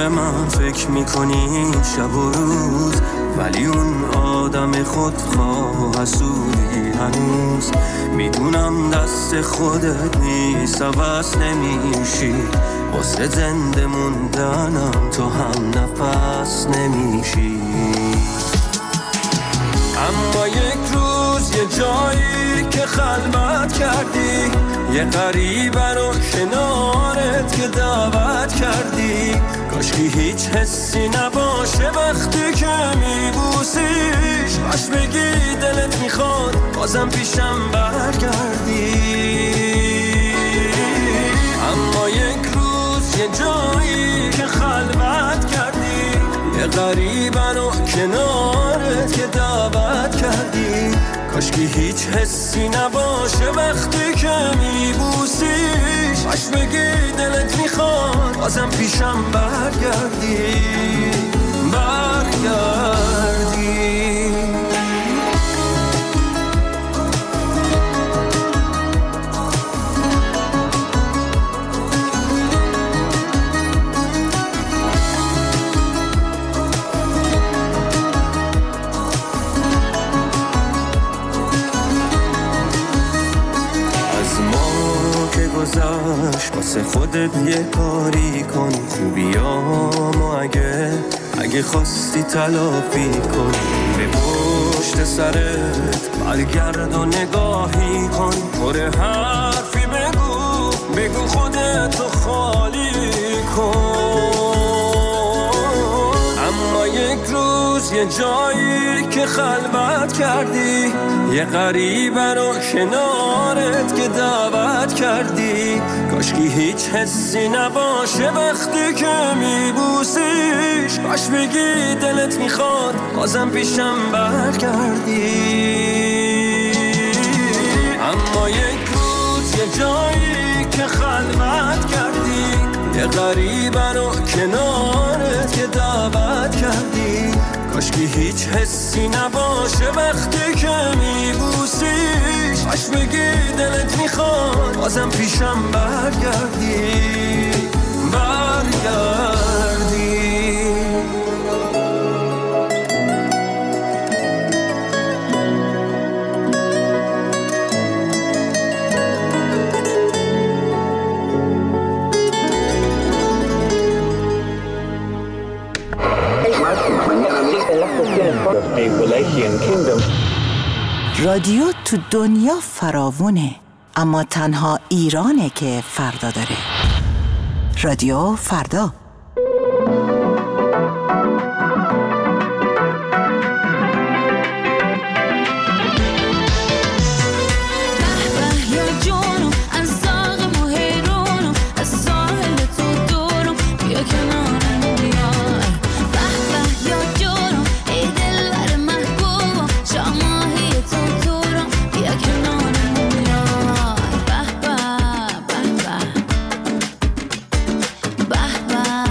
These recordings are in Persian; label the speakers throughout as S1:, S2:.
S1: به من فکر میکنی شب و روز، ولی اون آدم خودخواه حسودی هنوز. میدونم دست خودت نیست، عوض نمیشی، واسه زنده موندنم تو هم نفس نمیشی. اما یک روز یه جایی که خلوت کردی، یه غریبه رو کنارت که دعوت کردی، کاشکی هیچ حسی نباشه وقتی که میبوسیش، کاش بگی دلت میخواد بازم پیشم برگردی. اما یک روز یه جایی که خلوت کردی، یه غریبه رو کنارت که دعوت کردی، کاشکی هیچ حسی نباشه وقتی که میبوسیش، کاش بگی دلت میخواد بازم پیشم برگردی. واسه خودت یه کاری کن، خوبیامو اگه خواستی تلافی کن، به پشت سرت برگرد و نگاهی کن، پر حرفی بگو خودتو خالی کن. اما یک روز یه جایی که خلوت کردی، یه غریبه رو کنارت که دعوت کردی، کاشکی هیچ حسی نباشه وقتی که میبوسیش، کاش بگی دلت میخواد بازم پیشم برگردی. اما یک روز یه جایی که خلوت کردی، یه غریبه رو کنارت که دعوت کردی، کاشکی هیچ حسی نباشه وقتی که میبوسیش، کاش بگی دلت میخواد بازم پیشم برگردی.
S2: رادیو تو دنیا فراوونه، اما تنها ایرانه که فردا داره. رادیو فردا.
S3: Bye.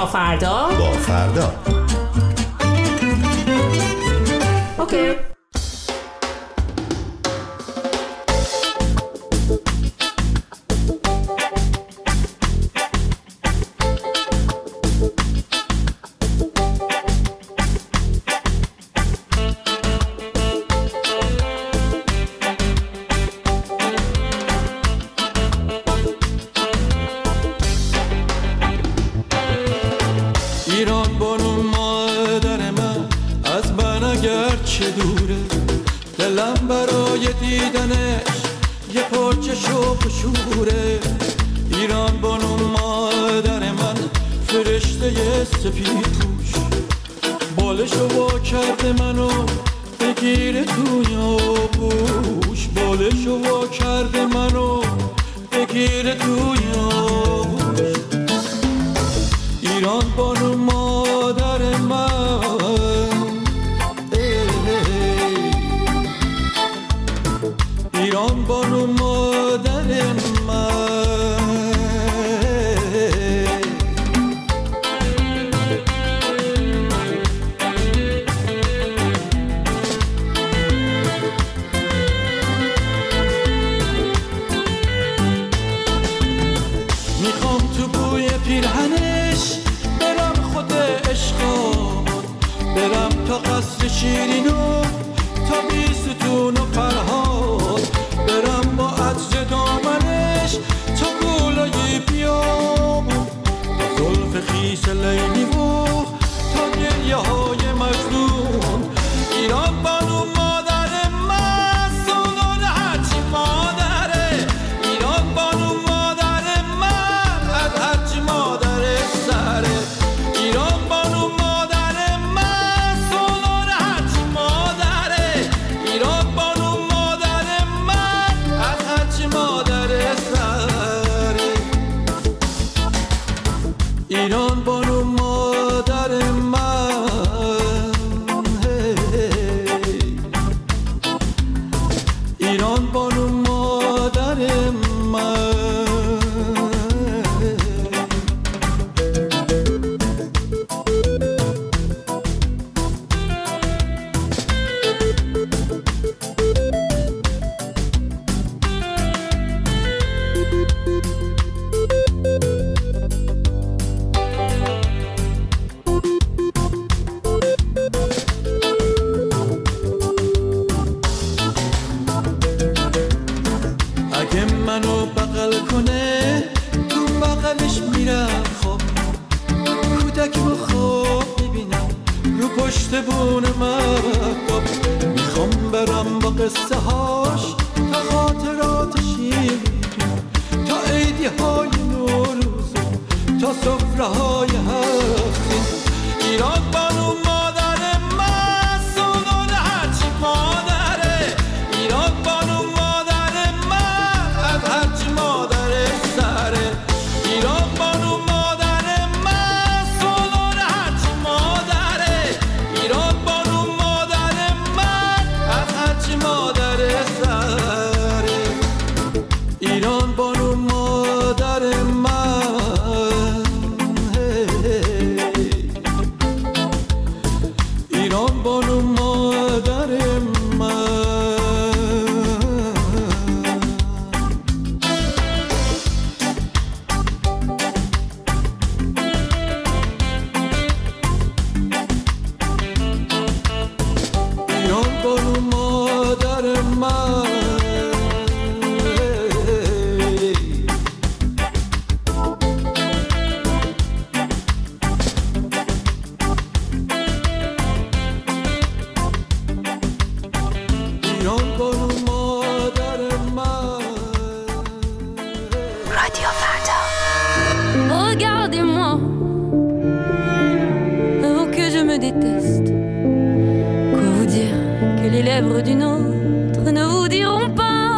S3: تا فردا
S4: با فردا.
S3: اوکی.
S5: ایران بانو مادر من از من اگر چه دوره، دلم برای دیدنش یه پاچه شوق و شوره. ایران بانو مادر من فرشته سپید پوش، بالشو وا کرده منو بگیره توی آغوش، بالشو وا کرده منو بگیره توی آغوش. ایران بانو مادر من، ایران بانو مادر من. میخوام تو بوی پیرهنش برم خود عشقا، برم تا قصر شیرینو، تا بیستون و فرهاد، برم با عطر دامنش تا گولای بیابون، تا زلف خیس لیلی و تا گریه های مجنون. ایران بانو مادر من، سنون هرچی مادره. ایران بانو مادر من، از هرچی مادر سره. ایران بانو مادر من، سنون هرچی مادره. ایران بانو مادر من، از هرچی مادر سره. ایران بانو مادر من، ایران بانو مادر من. اگه منو بغل کنه تو بغلش میرم خواب، کودک رو خواب میبینم رو پشت بون مهتاب. میخوام برم با قصه هاش تا خاطرات شیرین، تا عیدی های نوروز، تا سفره های هفتین. ایران بانو مادر من، سنون هرچی مادره. ایران بانو مادر من، از هرچی مادر سره. ایران بانو مادر من، سنون هرچی مادره. ایران بانو مادر من، از هرچی مادر سره. ایران بانو مادر من، ایران بانو مادر من. ایران بانو مادر من. ایران بانو مادر من.
S2: رادیو فردا.
S6: Regardez-moi, avant que je me déteste. Quoi vous dire que les lèvres d'une autre ne vous diront pas?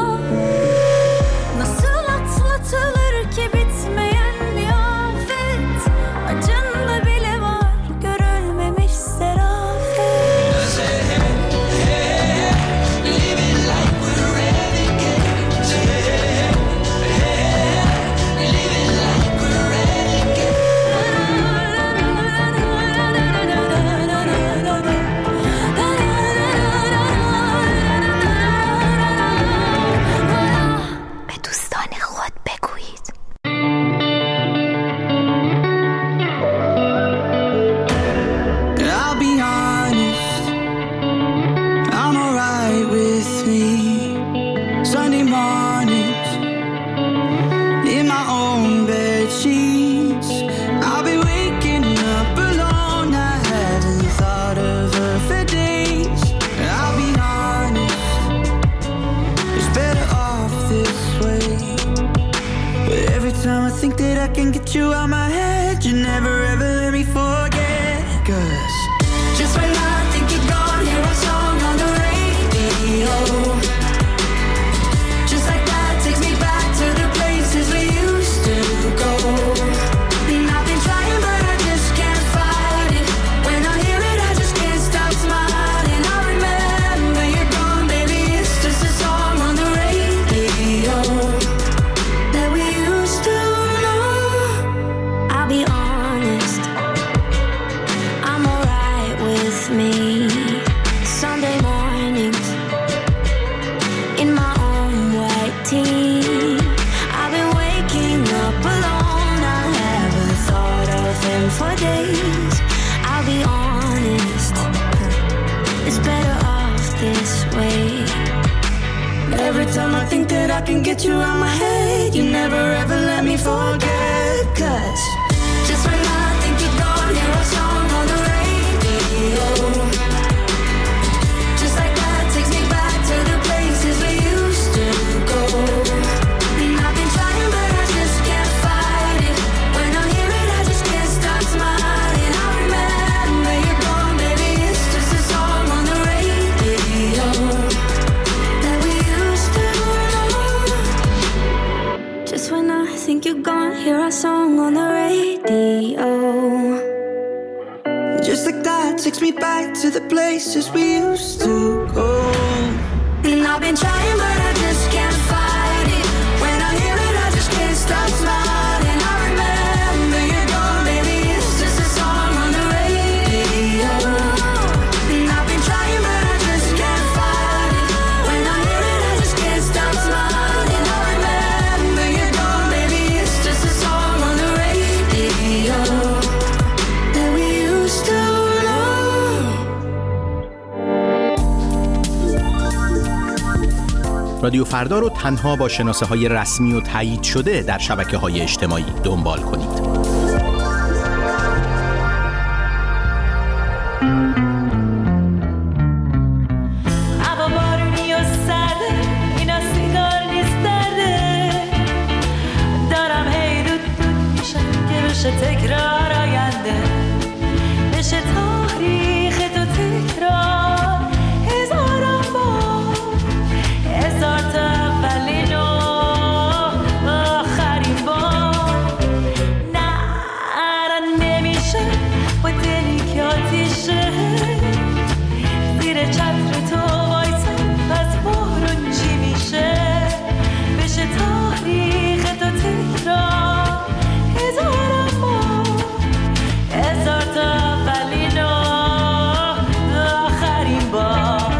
S6: Nasıl atlatılır ki bitmeyen bir afet, acında bile var görülmemiş serafet.
S4: think that I can get you out my head, you never ever let me forget. 'Cause just when I think you're gone, hear a song on the radio. Just like that takes me back to the places we used to go. And I've been trying but I just can't fight it. When I hear it I just can't stop smiling. I remember you're gone, baby, it's just a song on the radio that we used to know. I'll be honest, I'm alright with me. Sunday mornings in my own white tee, I've been waking up alone. I haven't thought of him for days. I'll be honest, it's better off this way. Every time I think that I can get you out my head, you never ever let me forget. 'Cause just when I think you're gone, hear a song on the radio. Just like that takes me back to the places we used to go. And I've been trying but I just can't fight it. When I hear it I just can't stop smiling. I remember you're gone, baby, it's just a song on the radio that we used to know. Just when I think you're gone, hear a song on the radio. Just like that takes me back to the places we used to go. And I've been trying but I just can't fight it. When I hear it I just can't stop smiling. I remember you're gone, baby, it's just a song on the radio. And I've been trying but I just can't fight it. When I hear it I just can't stop smiling. I remember you're gone, baby, it's just a song on the radio that we used to know.
S7: رادیو فردا رو تنها با شناسه‌های رسمی و تایید شده در شبکه‌های اجتماعی دنبال کنید.
S8: تکرار آینده بشه تاریخ تو تکرار هزاران بار هزار تا اولین و آخرین بار نه نمیشه با دلی که آتیشه زیر چتر تو وایسا از بارون چی میشه بشه تاریخ تو تکرار هزاران هزار تا اولین و آخرین بار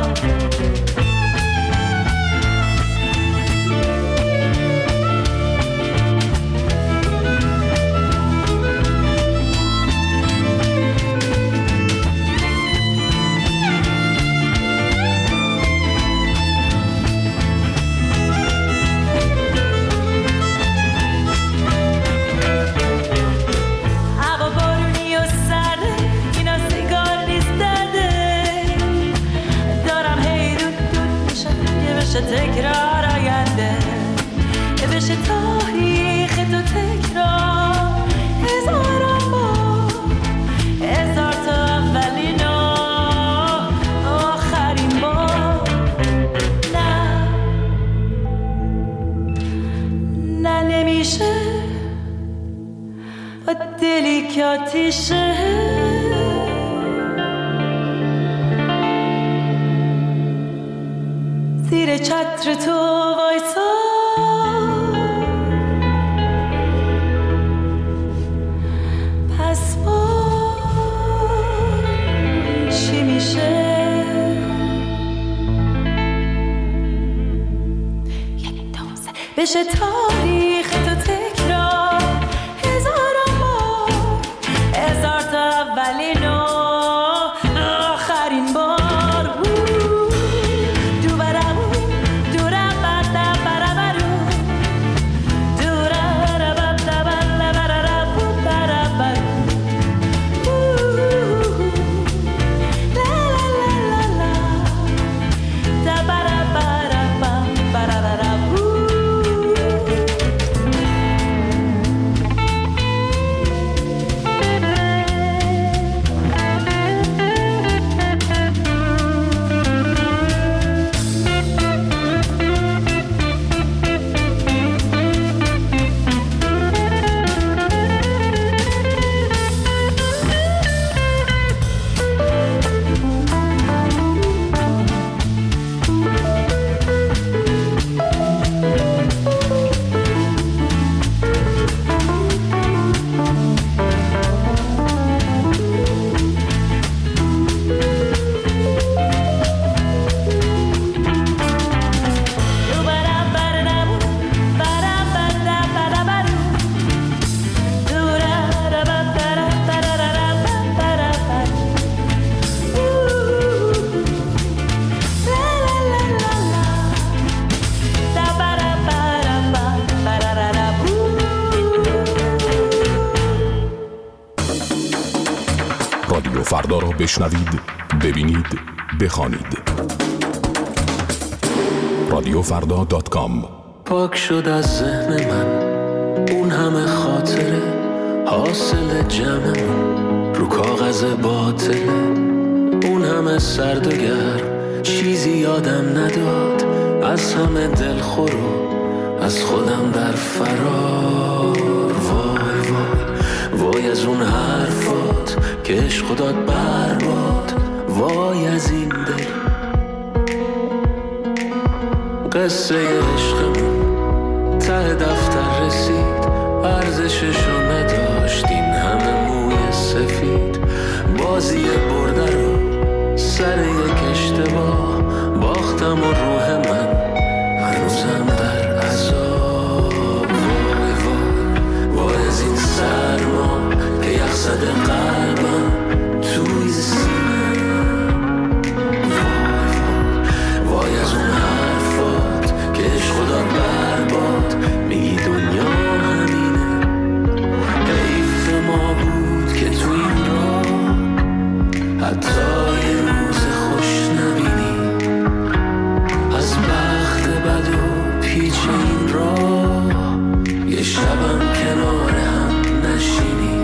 S8: تکرار آینده بشه تاریخ تو تکرار هزاران بار هزار تا اولین و آخرین بار نه نمیشه با دلی که آتیشه زیر چتر تو وایسا پس با چی میشه بشه تاریخ تو تکرار هزاران بار هزار تا اولین و آخرین بار
S9: فردا را بشنوید، ببینید، بخوانید. رادیوفردا.com.
S1: پاک شد از ذهن من اون همه خاطره، حاصل جمعمون رو کاغذ باطله. اون همه سرد و گرم چیزی یادم نداد، از همه دلخور و از خودم در فرار. وای وای وای از اون حرفات که عشق داد برباد. وای از این دل قصه عشقمون ته دفتر رسید، ارزششو نداشت این همه موی سفید. بازی برده رو سر یک اشتباه باختم و روح من هنوزم در عذاب. وای وای وای از این سرما که یخ زده قلبم توی سینه. وای وای وای از اون حرفات که عشق داد برباد. میگی دنیا همینه، حیف ما بود که تو این راه حتی یه روز خوش نبینی. از بخت بد و پیچ این راه یه شبم کنار هم نشینی.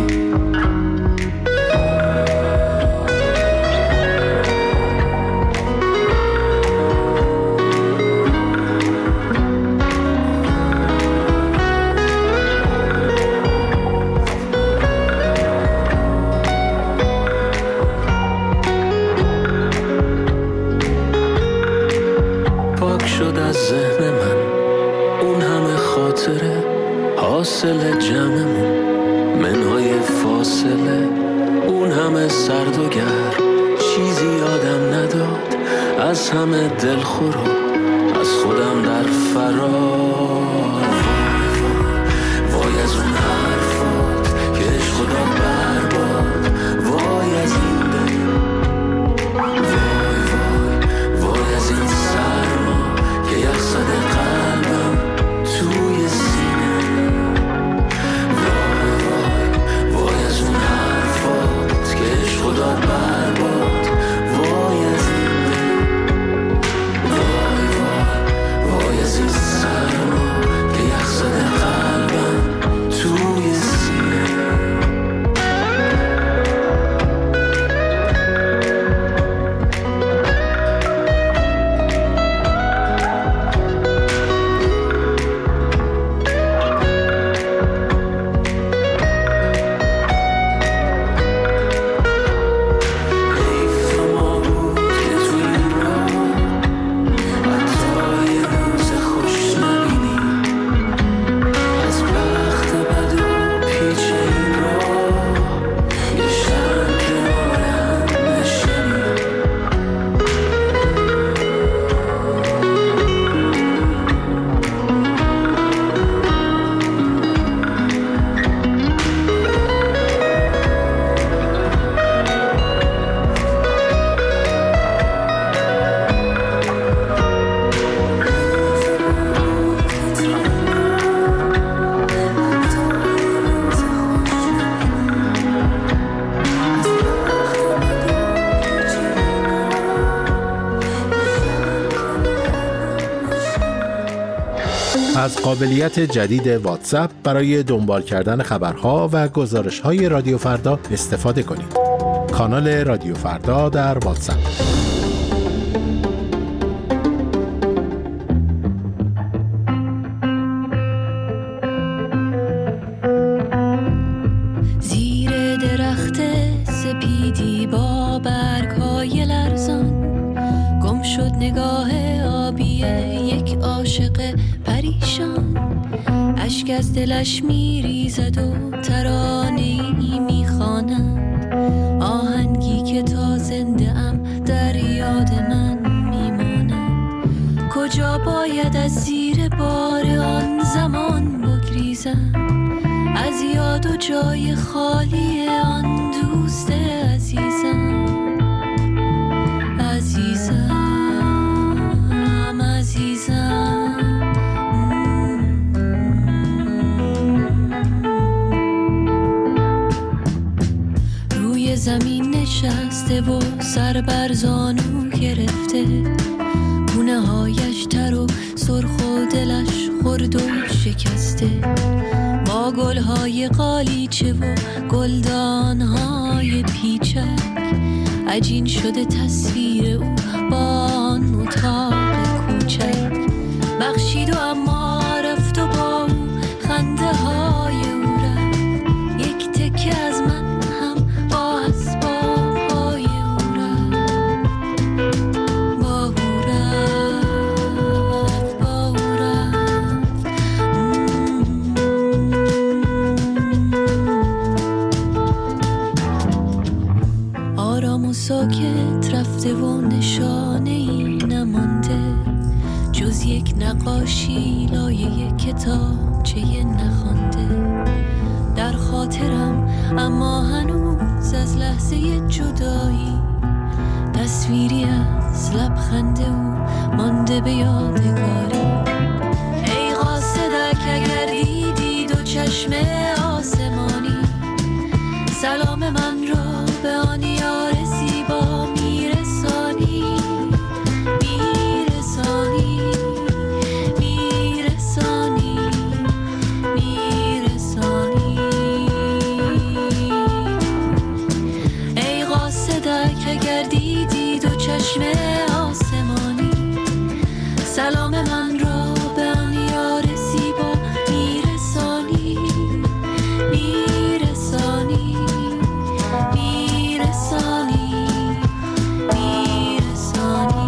S1: ذهن من اون همه خاطره، حاصل جمعمون منهای فاصله. اون همه سرد و گرم چیزی یادم نداد، از همه دلخور و از خودم در فرار. وای از اون حرفات که عشق داد برباد. وای از این دل، وای وای وای از این سرما که یخ زده قلبم توی سینه. وای وای وای از اون حرفات که عشق داد برباد. وای از این دل، وای وای وای از این سرما که یخ زده قلبم توی سینه.
S7: از قابلیت جدید واتساپ برای دنبال کردن خبرها و گزارش‌های رادیو فردا استفاده کنید. کانال رادیو فردا در واتساپ.
S6: زیر درخت سپیدی با برگ‌های لرزان گم شد نگاه آبی یک عاشق پریشان. اشک از دلش میریزد و ترانه‌ای میخواند، آهنگی که تا زنده ام در یاد من میماند. کجا باید از زیر بار آن زمان بگریزم، از یاد و جای خالی آن دوست عزیزم. عزیزم عزیزم روی زمین نشست سر بر زانو گرفته، گونه هایش تر و سرخ و دلش خرد و شکسته، با گلهای قالیچه و گلدانهای پیچک عجین شده تصویر او با آن اتاق کوچک. بخشید و اما رفت و با او خنده های او رفت، یک تکه از من هم با اسباب های او رفت، با او رفت، با او رفت. آرام و ساکت رفته و نشانه ای نمانده جز یک نقاشی لایه کتابچه نخوانده. در خاطرم اما هنوز از لحظه جدایی تصویری از لبخند او مانده به یادگاری. ای قاصدک اگر دیدی دو چشم آسمانی، سلام من را به آن یار زیبا میرسانی، میرسانی، میرسانی، میرسانی. ای قاصدک اگر دیدی دو چشم آسمانی، سلام من را به آن یار زیبا میرسانی، میرسانی، میرسانی، میرسانی.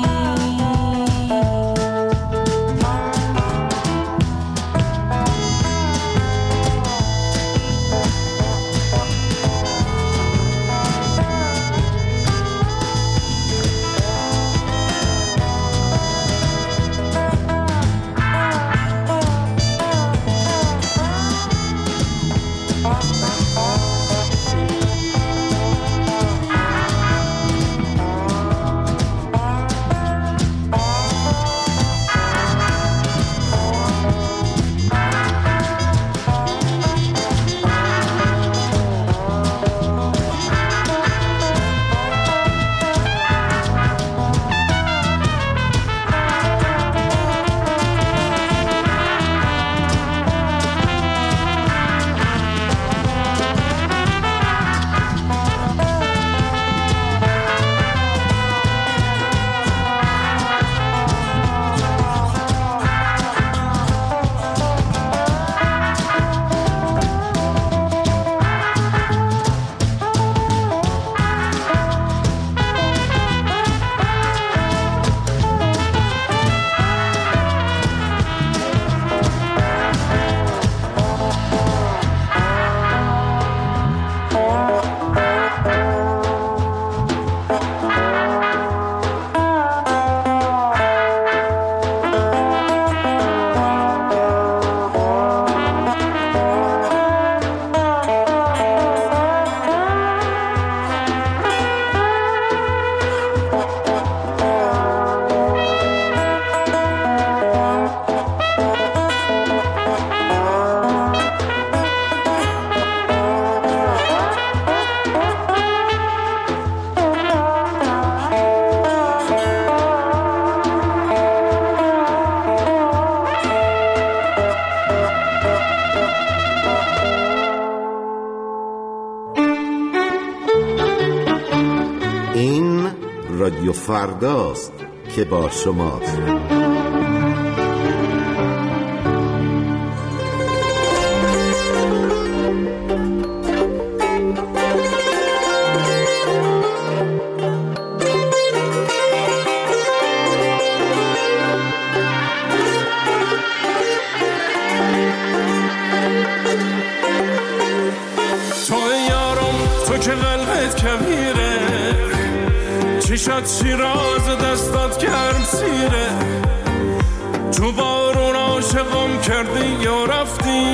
S10: رادیو فرداست که با شماست.
S1: چشات شیراز دستات کرد سیره، تو بارون عاشقم کردی یا رفتی،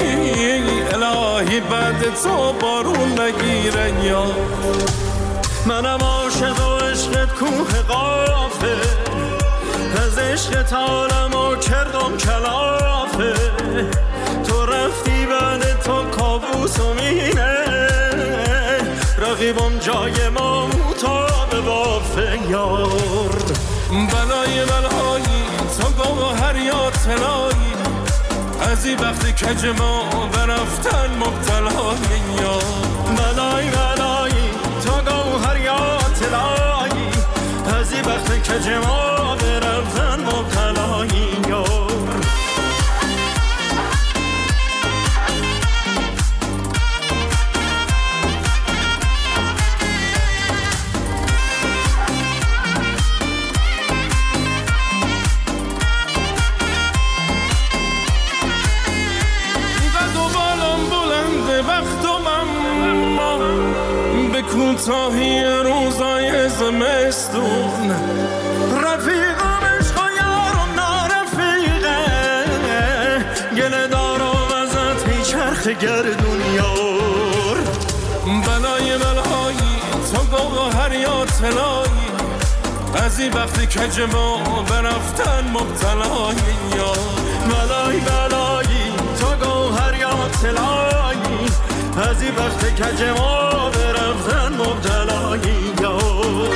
S1: الهی بعد تو بارون نگیره. یا منم عاشق و عشقت کوه قافه، از عشقت عالمو کردم کلافه، تو رفتی بعد تو کابوس و مینه، رقیبم جای ما تو
S11: باف یار. بلای بلایی تو گوهر یا طلایی، از این وقتی کج ما برفتن مبتلای یار. بلای بلایی تو گوهر یا طلایی، از این وقتی کج ما برفتن مبتلای یار. کوتاهی روزای زمستون، رفیقم عشق و یار و نارفیقه، گله دار و وزت بی چرخ گردون یار. بلای بلایی تو گوهر یا طلایی، از این وقتی کج ما برفتن مبتلای یار. بلای بلایی تو گوهر یا طلایی، از این وقتی کج ما برفتن مبتلای یار.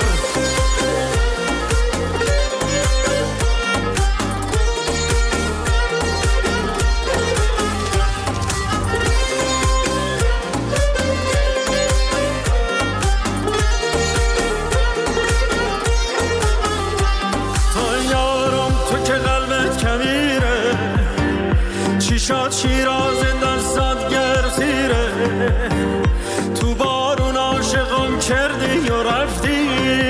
S11: تو یارم تو که قلبت کبیره، چیشات شیراز دستات گرزیره، تو بارون عاشقم کردی و رفتی،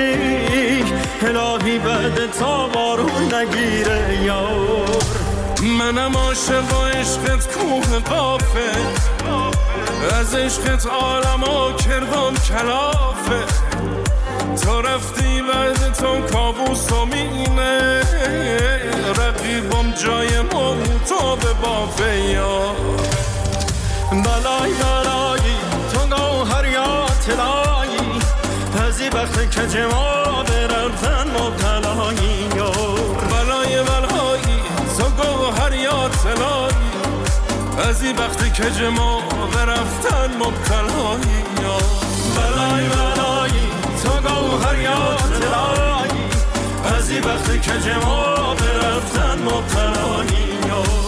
S11: الهی بعد تا بارون نگیره یار. منم عاشق و عشقت کوه قافه، از عشقت عالمو کردم کلافه، تو رفتی بعد تو کابوسم اینه، رقیبم جای موتا به بافه یار. بلای بلایی تو گوهر یا طلایی، از این وقت کج ما برفتن مبتلای یار. بلای بلایی تو گوهر یا طلایی، از این وقت کج ما برفتن مبتلای یار. بلای بلایی تو گوهر یا طلایی، از این وقت کج ما برفتن مبتلای یار.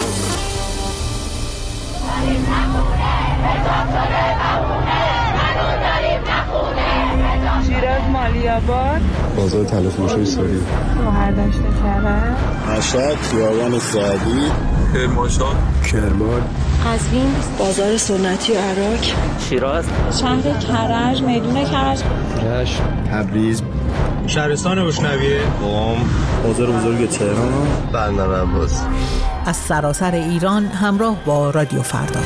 S12: شیراز مالیاباد،
S13: بازار تلفروشی ساری،
S12: مهردشت کرد،
S13: مشهد خیابان سعدی،
S14: کرمانشاه،
S13: کرمان،
S15: قزوین، بازار سنتی و عراق،
S16: شیراز،
S12: شهر کرج، میدون کرج،
S13: رشت، تبریز،
S17: شهرستان بشنویه،
S13: قم، بازار بزرگ تهران، بندر عباس.
S2: از سراسر ایران همراه با رادیو فردا.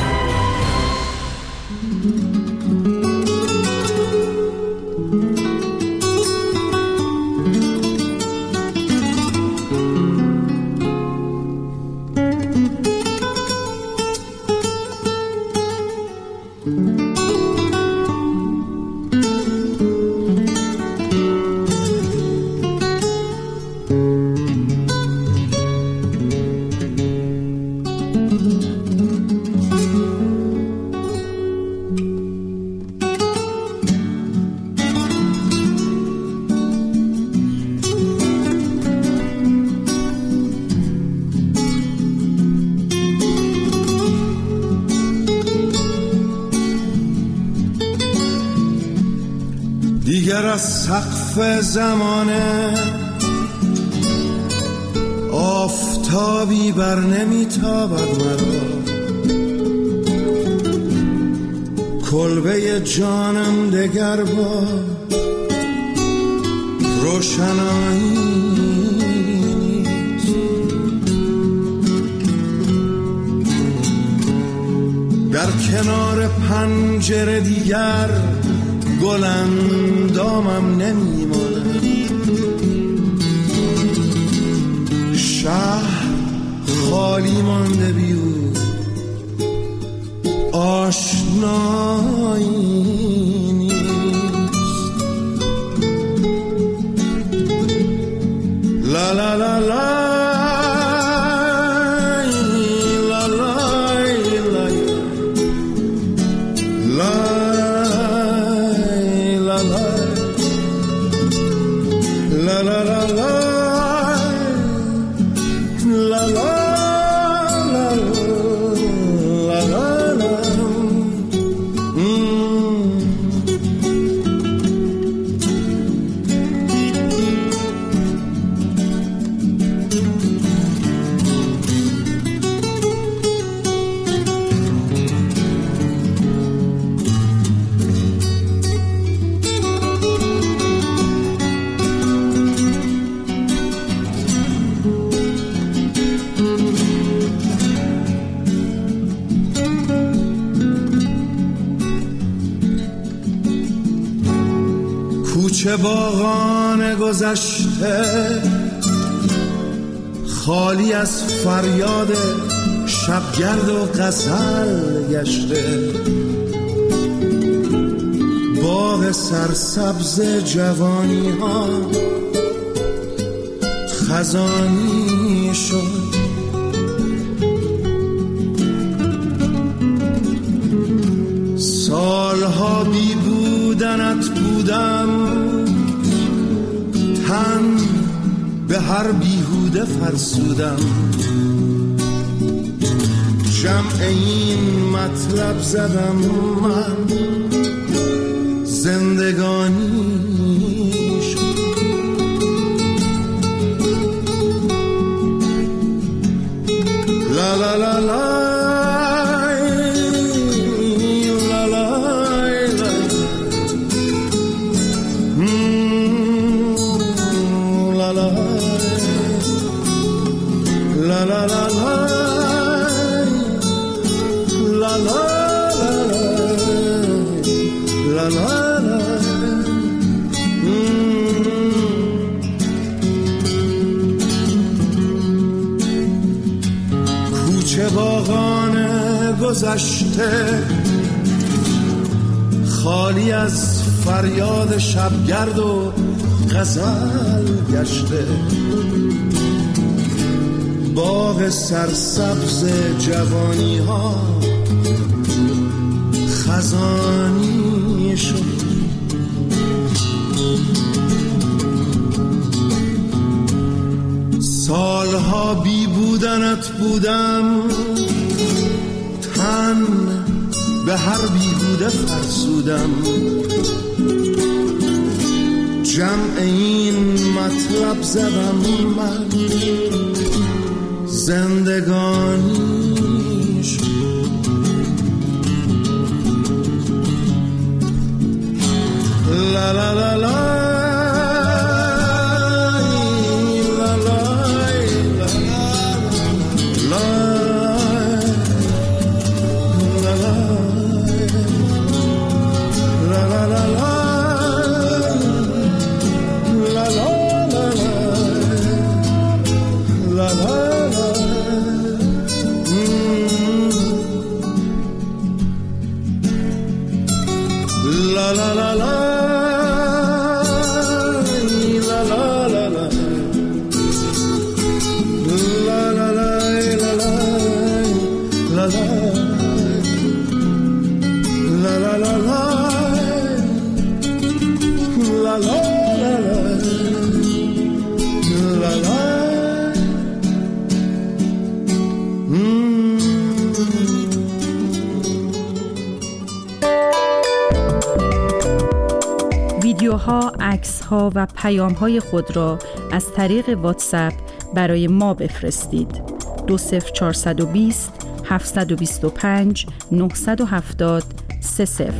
S18: دیگر از سقف زمانه آفتابی بر نمیتابد مرا، کلبه جانم دگر با روشنایی نیست. در کنار پنجره دیگر گل اندامم نمیماند، شهر خالی مانده بیو آشنایی نیست. لا لا لا لا کوچه باغان گذشته خالی از فریاد شبگرد و غزل گشته، باغ سرسبز جوانی ها خزانی شد. سالها بی بودنت بودم، تن به هر بیهوده فرسودم، جمع این مطلب زدم من زندگانی شد. لا لا لا لا کوچه باغان گذشته خالی از فریاد شبگرد و غزل گشته، باغ سرسبز جوانی ها خزانی شد. سالها بی بودنت بودم، تن به هر بیهوده فرسودم، جمع این مطلب زدم من زندگانی شد. لا لا لا لا
S14: ویدیوها، عکس‌ها و پیام‌های خود را از طریق واتساپ برای ما بفرستید. 20420 725 970 30.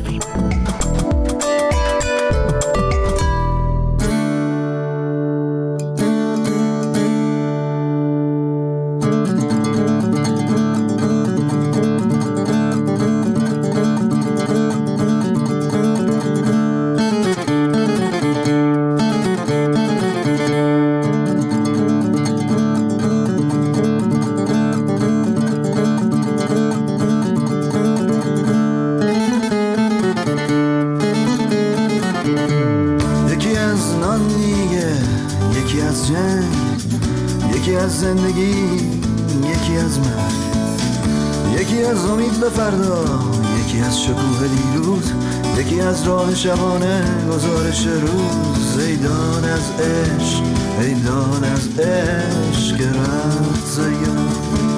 S16: یکی از زندگی، یکی از من، یکی از امید به فردا، یکی از شکوه دیروز، یکی از راه شبانه گزارش روز. ای دان از عشق، ای دان از عشق که رفت زیاد،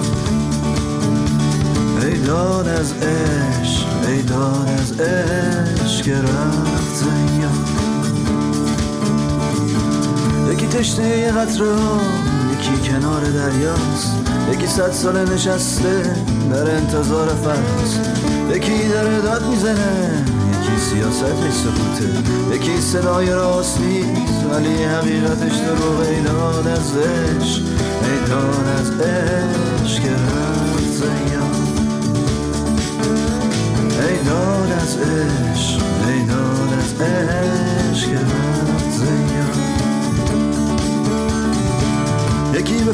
S16: ای دان از عشق، ای دان از عشق که رفت زیاد. یکی تشنه یه قطره، یکی کنار دریاست، یکی 100 سال نشسته در انتظار فصل، یکی داره داد میزنه، یکی سیاستش سکوته، یکی صدای راست نیست ولی حقیقتش دروغ. ای داد از عشق، ای داد از عشق که رفت زیاد، ای داد از عشق، ای داد از عشق که رفت.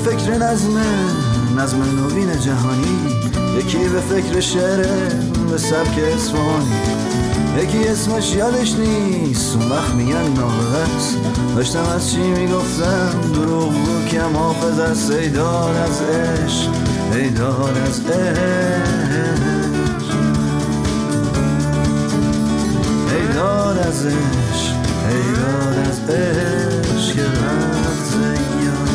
S16: فکر نظم نوین جهانی، یکی به فکر شعر به سبک اصفهانی، یکی اسمش یادش نیست اون وقت میگن نابغه‌ست. داشتم از چی میگفتم دروغ بود که محافظ است. ای دار از عشق، ای دار از عشق، ای دار از عشق، ای دار از عشق که رفت زیاد.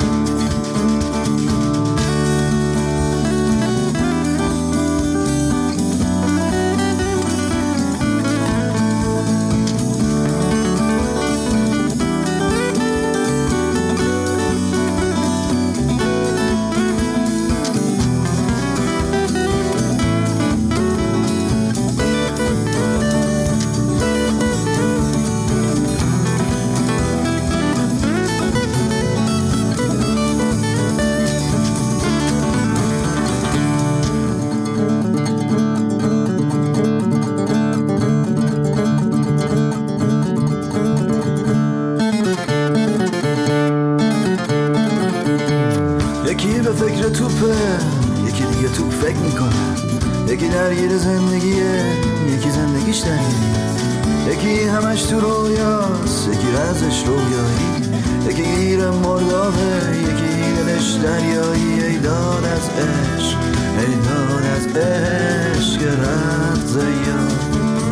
S16: یکی به فکر توپه، یکی دیگه توپ فکر میکنه، یکی درگیر زندگیه، یکی زندگیش درگیریه، یکی همش تو رویاست، یکی رازش رویایی، یکی گیر مردابه، یکی دلش دریایی. ای دار از عشق، ای دار از عشق که رفت زیاد.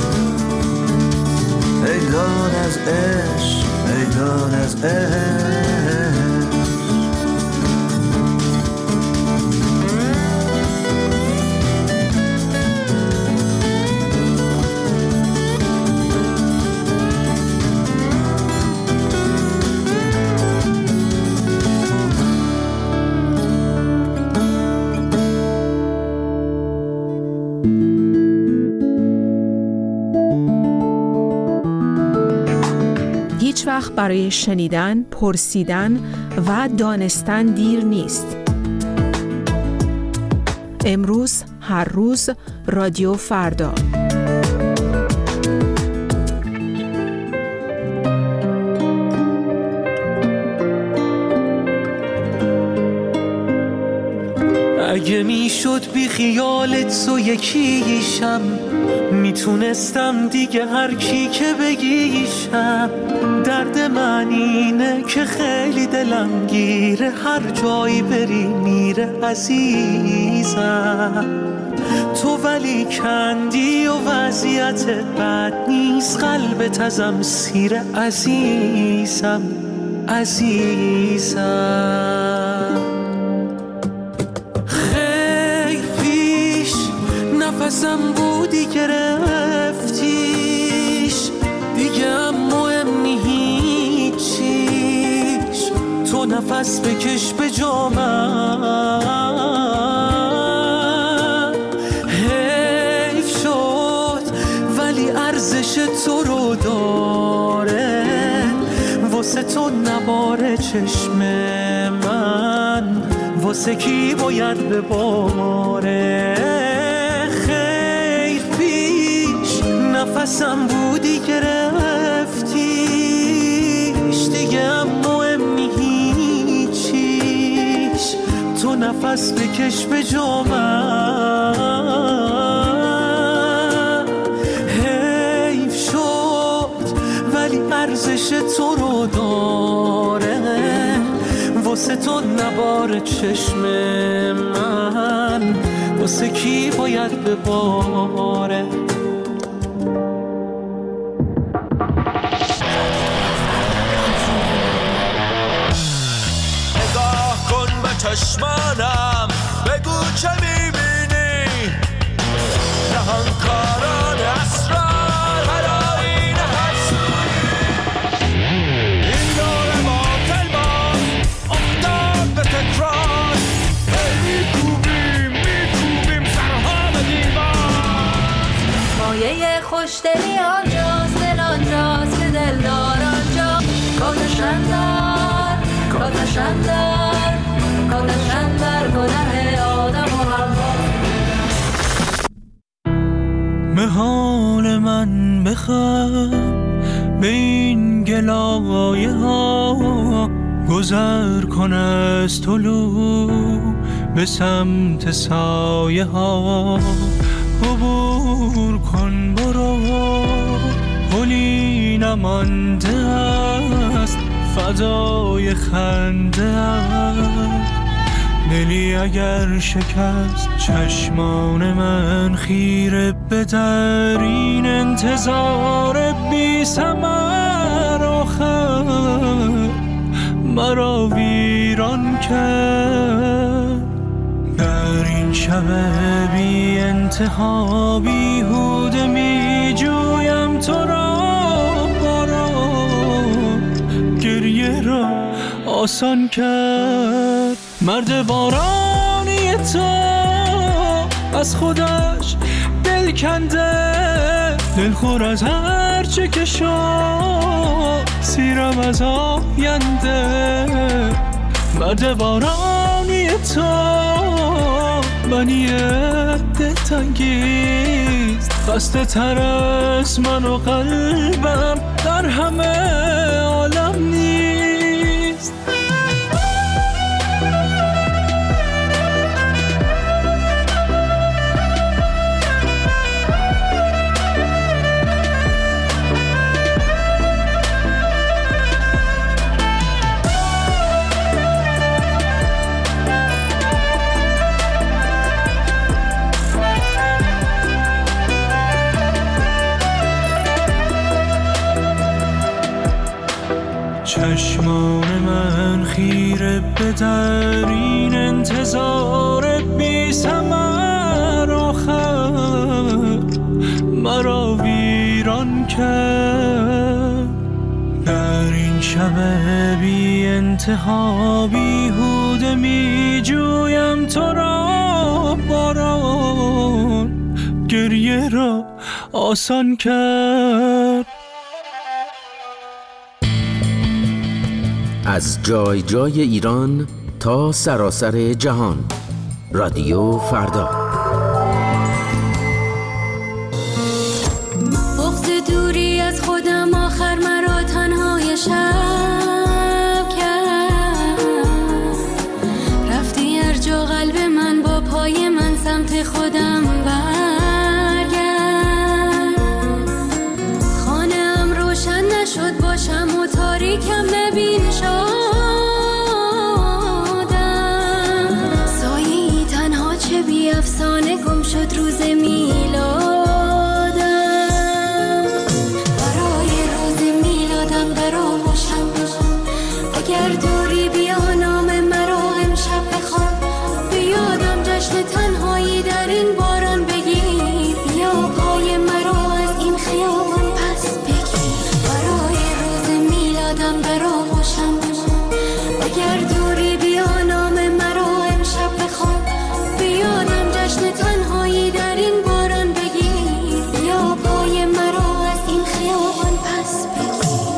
S16: ای دار از عشق، ای دار از عشق.
S14: هیچ وقت برای شنیدن، پرسیدن و دانستن دیر نیست. امروز، هر روز، رادیو فردا.
S1: اگه میشد بی خیالت تو یکیشم، میتونستم دیگه هر کی که بگیشم. درد من اینه که خیلی دلم گیره، هر جایی بری میره عزیزم. تو ولی کندی و وضعیت بد نیست، قلبت ازم سیره عزیزم، عزیزم. خیلی پیش نفسم بودی گرفتیش، دیگه هم مهم هیچیش. تو نفس بکش به جامم، حیف شد ولی ارزش تو رو داره، واسه تو نباره چشم من، واسه کی باید بباره. خیر پیش نفسم بودی گرفتیش، دیگه هم مهم هیچیش. تو نفس بکش به جامم، حیف شد ولی ارزش تو رو داره، واسه تو نباره چشم من، واسه کی باید بباره.
S11: نگاه کن به چشمانم، بگو چه میبینی. نهانکاران اسرار هر آینه هر سوی، این دور باطل باز افتاد به تکرار. میکوبیم سرها به دیوار.
S6: مایه خوشدلی آنجاست، دل آنجاست که دلدار آنجا. کاتشندر، کاتشندر، کاتشندر گناه آدم و حوا.
S1: به حال من بخند به این گلایه ها،
S5: گذر کن از طلوع به سمت سایه ها، عبور کن برو، پلی نمانده است فضای خنده است. دلی اگر شکست چشمان من خیره به در این انتظار بی ثمر، آخر مرا ویران کرد. در این شب بی انتها بیهوده می جویم تو را، باران گریه را آسان کرد. مرد بارانی تو از خودش دل کنده، دلخور از هر چه که شد، سیرم از آینده. مرد بارانی تو منی دلتنگیست، خسته تر از من و قلبم در همه عالم نیست. چشمان من خیره به در این انتظار بی ثمر، آخر مرا ویران کرد. در این شب بی انتها بیهوده می جویم تو را، باران گریه را آسان کرد.
S19: از جای جای ایران تا سراسر جهان، رادیو فردا.
S6: بغض دوری از خودم آخر مرا تنهای شب کرد. رفتی هر جا قلب من با پای من سمت خودم برگرد. خانه‌ام روشن نشد باشم و تاریکم نبین شدم. سایه‌ای تنها چه بی افسانه گم شد روز میلادم. برای روز میلادم برآغوشم اگر دوری بیا نام مرا امشب بخوان. بیادم جشن تنهایی در این باران بگیر، بیا پای مرا از این خیابان پس بگیر. برای روز میلادم برآغوشم اگر دوری بیا نام مرا امشب بخوان. بیادم جشن تنهایی در این باران بگیر، بیا پای مرا از این خیابان پس بگیر.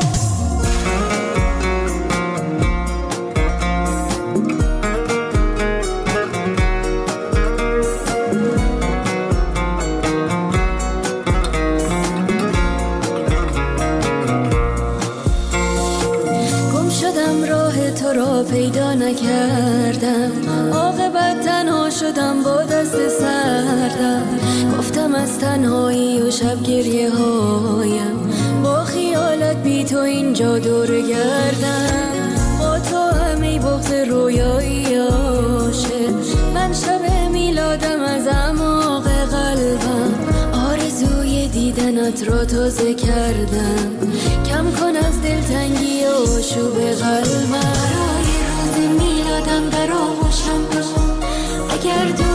S6: گم شدم راه تو را پیدا نکردم، عاقبت تنها شدم با دست سردم. گفتم از تنهایی و شب گریه هایم با خیالت بی تو اینجا دور گردم. با تو همه بغض رویایی عاشق، من شب میلادم از اعماق قلبم آرزوی دیدنت را تازه کردم. کم کن از دلتنگی و آشوب قلبم. برای روز میلادم برآغوشم اگر